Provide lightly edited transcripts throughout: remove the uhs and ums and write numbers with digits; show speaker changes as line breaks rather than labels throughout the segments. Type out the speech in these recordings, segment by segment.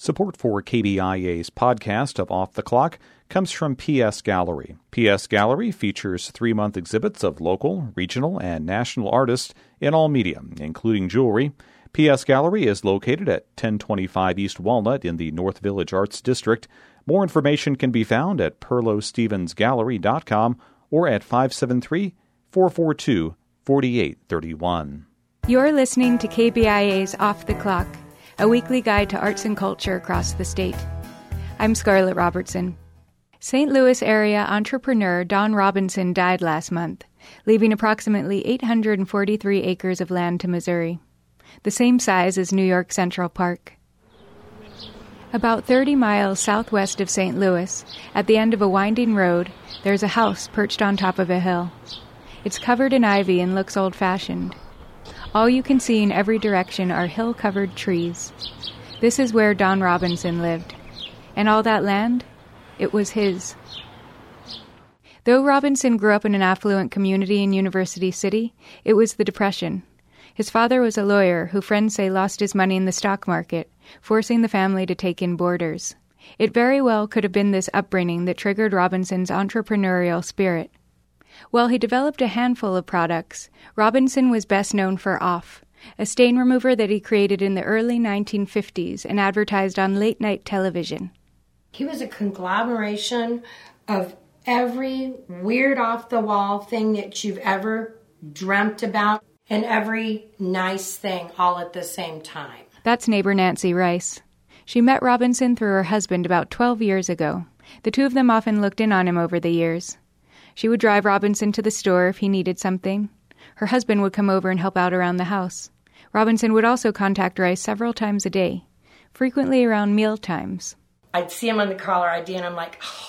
Support for KBIA's podcast of Off the Clock comes from PS Gallery. PS Gallery features 3-month exhibits of local, regional, and national artists in all media, including jewelry. PS Gallery is located at 1025 East Walnut in the North Village Arts District. More information can be found at perlostevensgallery.com or at 573-442-4831.
You're listening to KBIA's Off the Clock, a weekly guide to arts and culture across the state. I'm Scarlett Robertson. St. Louis area entrepreneur Don Robinson died last month, leaving approximately 843 acres of land to Missouri, the same size as New York Central Park. About 30 miles southwest of St. Louis, at the end of a winding road, there's a house perched on top of a hill. It's covered in ivy and looks old-fashioned. All you can see in every direction are hill-covered trees. This is where Don Robinson lived. And all that land? It was his. Though Robinson grew up in an affluent community in University City, it was the Depression. His father was a lawyer who friends say lost his money in the stock market, forcing the family to take in boarders. It very well could have been this upbringing that triggered Robinson's entrepreneurial spirit. While he developed a handful of products, Robinson was best known for Off, a stain remover that he created in the early 1950s and advertised on late-night television.
He was a conglomeration of every weird off-the-wall thing that you've ever dreamt about and every nice thing all at the same time.
That's neighbor Nancy Rice. She met Robinson through her husband about 12 years ago. The two of them often looked in on him over the years. She would drive Robinson to the store if he needed something. Her husband would come over and help out around the house. Robinson would also contact Rice several times a day, frequently around meal times.
I'd see him on the caller ID and I'm like, oh,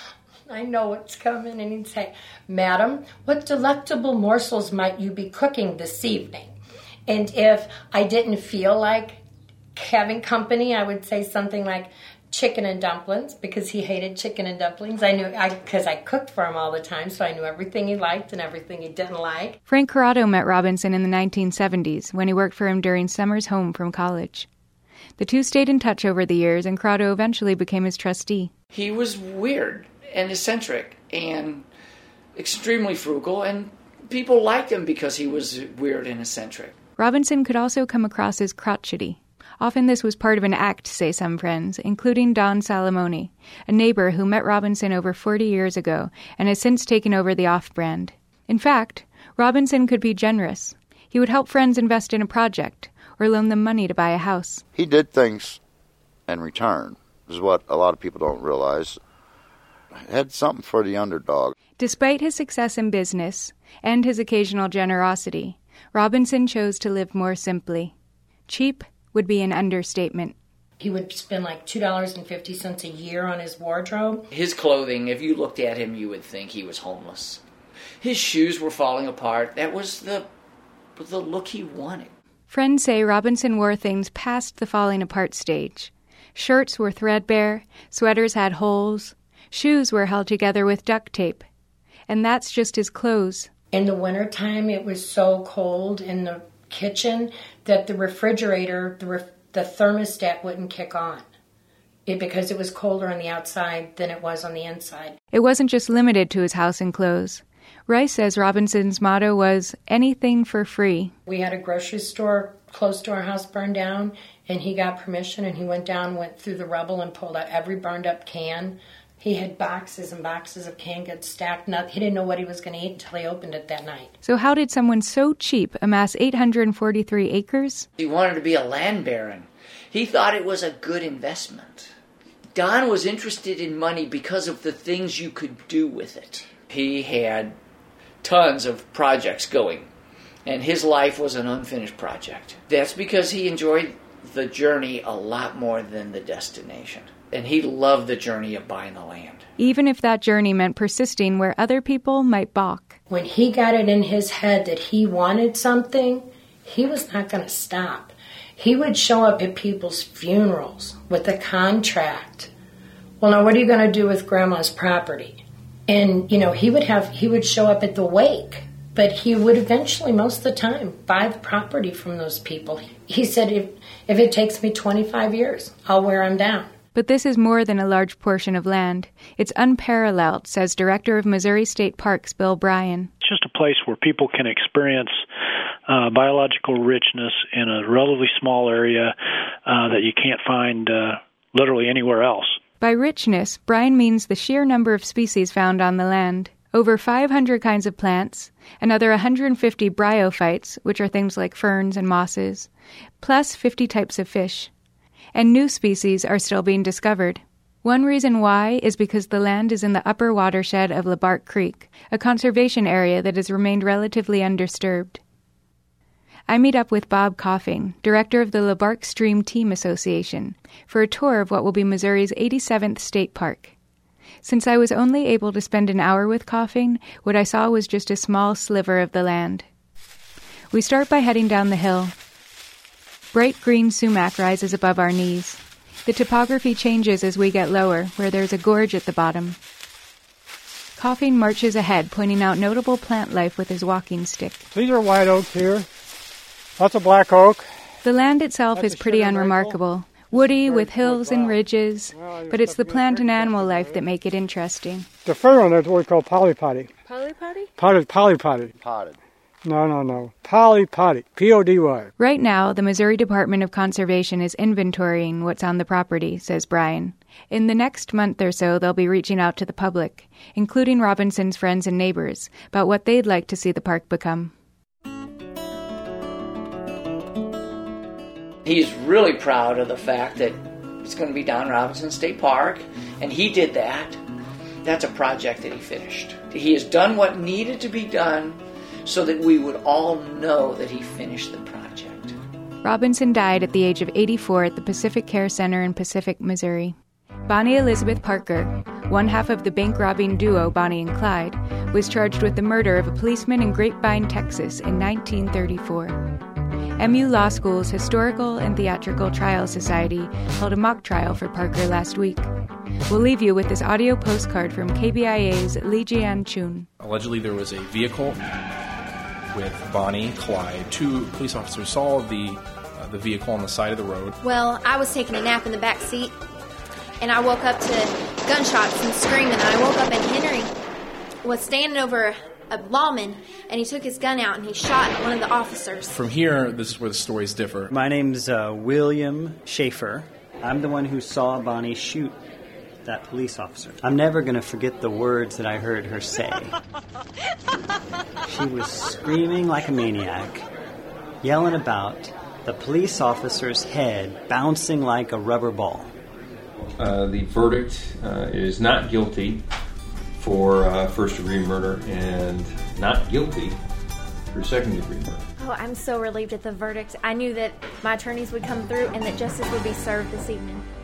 I know what's coming. And he'd say, Madam, what delectable morsels might you be cooking this evening? And if I didn't feel like having company, I would say something like, chicken and dumplings, because he hated chicken and dumplings. Because I cooked for him all the time, so I knew everything he liked and everything he didn't like.
Frank Corrado met Robinson in the 1970s when he worked for him during summers home from college. The two stayed in touch over the years, and Corrado eventually became his trustee.
He was weird and eccentric and extremely frugal, and people liked him because he was weird and eccentric.
Robinson could also come across as crotchety. Often this was part of an act, say some friends, including Don Salamone, a neighbor who met Robinson over 40 years ago and has since taken over the Off brand. In fact, Robinson could be generous. He would help friends invest in a project or loan them money to buy a house.
He did things in return. This is what a lot of people don't realize. Had something for the underdog.
Despite his success in business and his occasional generosity, Robinson chose to live more simply. Cheap would be an understatement.
He would spend like $2.50 a year on his wardrobe.
His clothing, if you looked at him, you would think he was homeless. His shoes were falling apart. That was the look he wanted.
Friends say Robinson wore things past the falling apart stage. Shirts were threadbare, sweaters had holes, shoes were held together with duct tape. And that's just his clothes.
In the wintertime, it was so cold in the kitchen that the refrigerator, the thermostat wouldn't kick on because it was colder on the outside than it was on the inside.
It wasn't just limited to his house and clothes. Rice says Robinson's motto was anything for free.
We had a grocery store close to our house burned down, and he got permission, and he went through the rubble and pulled out every burned up can. He had boxes and boxes of canned goods stacked. He didn't know what he was going to eat until he opened it that night.
So how did someone so cheap amass 843 acres?
He wanted to be a land baron. He thought it was a good investment. Don was interested in money because of the things you could do with it. He had tons of projects going, and his life was an unfinished project. That's because he enjoyed the journey a lot more than the destination. And he loved the journey of buying the land.
Even if that journey meant persisting where other people might balk.
When he got it in his head that he wanted something, he was not going to stop. He would show up at people's funerals with a contract. Well, now what are you going to do with Grandma's property? And, he would show up at the wake But he would eventually, most of the time, buy the property from those people. He said, if it takes me 25 years, I'll wear him down.
But this is more than a large portion of land. It's unparalleled, says Director of Missouri State Parks Bill Bryan.
It's just a place where people can experience biological richness in a relatively small area that you can't find literally anywhere else.
By richness, Bryan means the sheer number of species found on the land. Over 500 kinds of plants, another 150 bryophytes, which are things like ferns and mosses, plus 50 types of fish. And new species are still being discovered. One reason why is because the land is in the upper watershed of LeBark Creek, a conservation area that has remained relatively undisturbed. I meet up with Bob Coffing, director of the LeBark Stream Team Association, for a tour of what will be Missouri's 87th state park. Since I was only able to spend an hour with Coffing, what I saw was just a small sliver of the land. We start by heading down the hill. Bright green sumac rises above our knees. The topography changes as we get lower, where there's a gorge at the bottom. Coffing marches ahead, pointing out notable plant life with his walking stick.
These are white oaks here. That's a black oak.
The land itself is pretty unremarkable. Woody with hills and ridges, but it's the plant and animal life that make it interesting.
The fur on it is what we call polypody.
Polypody?
Polypody.
Potted.
No. Polypody. P-O-D-Y.
Right now, the Missouri Department of Conservation is inventorying what's on the property, says Bryan. In the next month or so, they'll be reaching out to the public, including Robinson's friends and neighbors, about what they'd like to see the park become.
He's really proud of the fact that it's going to be Don Robinson State Park, and he did that. That's a project that he finished. He has done what needed to be done so that we would all know that he finished the project.
Robinson died at the age of 84 at the Pacific Care Center in Pacific, Missouri. Bonnie Elizabeth Parker, one half of the bank-robbing duo Bonnie and Clyde, was charged with the murder of a policeman in Grapevine, Texas in 1934. MU Law School's Historical and Theatrical Trial Society held a mock trial for Parker last week. We'll leave you with this audio postcard from KBIA's Lee Jian Chun.
Allegedly, there was a vehicle with Bonnie, Clyde. Two police officers saw the vehicle on the side of the road.
Well, I was taking a nap in the back seat, and I woke up to gunshots and screaming. And I woke up and Henry was standing over a lawman, and he took his gun out and he shot one of the officers.
From here, this is where the stories differ.
My name's William Schaefer. I'm the one who saw Bonnie shoot that police officer. I'm never going to forget the words that I heard her say. She was screaming like a maniac, yelling about the police officer's head bouncing like a rubber ball.
The verdict is not guilty for first-degree murder and not guilty for second-degree murder.
Oh, I'm so relieved at the verdict. I knew that my attorneys would come through and that justice would be served this evening.